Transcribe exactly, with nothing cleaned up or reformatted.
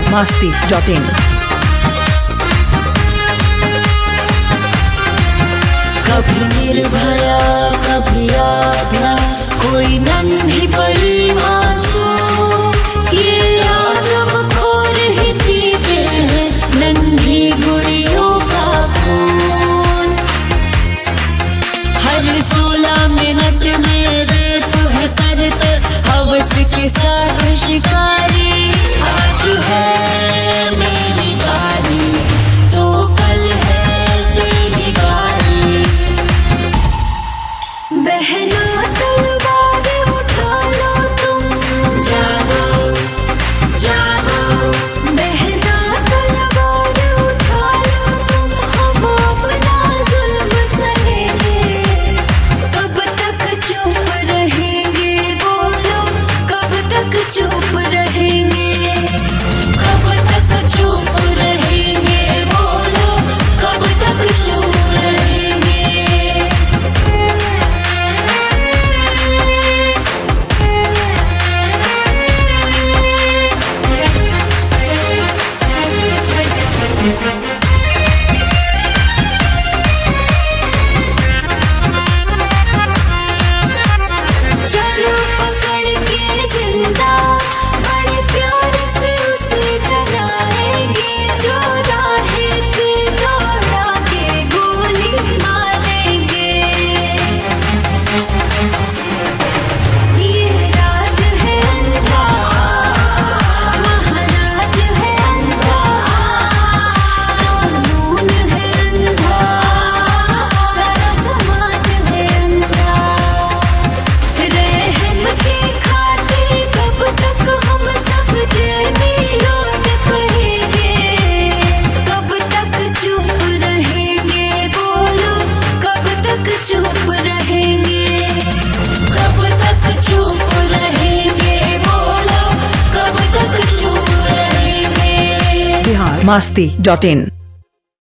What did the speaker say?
masti dot in. कभी निर्भया कभी आभा कोई नन्ही परी मासूम, ये आदम खो रही पीते हैं नन्ही गुड़ियों का खून। हर सोलह मिनट में रेप है करते हवस के साथ शिकारी। आज है मेरी बारी तो कल है तेरी बारी। बहना तलवार उठा लो तुम, जागो जागो। बहना तलवार उठा लो तुम, हम अपना जुल्म सहेंगे। कब तक चुप रहेंगे बोलो, कब तक चुप रहेंगे। कब तक चुप रहेंगे बोलो, कब तक चुप रहेंगे। चलो पकड़ के जिंदा बड़े प्यार से उसे जगाएंगे, जो राहे पे दौड़ा के गोली मारेंगे। ये राज है अंधा, महाराज है अंधा, कानून है अंधा, सारा समाज है अंधा। रहम की खातिर कब तक हम सब जेबी लौट करेंगे। कब तक चुप रहेंगे बोलो, कब तक चुप रहेंगे। कब तक चुप रहेंगे बोलो, कब तक चुप रहेंगे। Bihar masti dot in.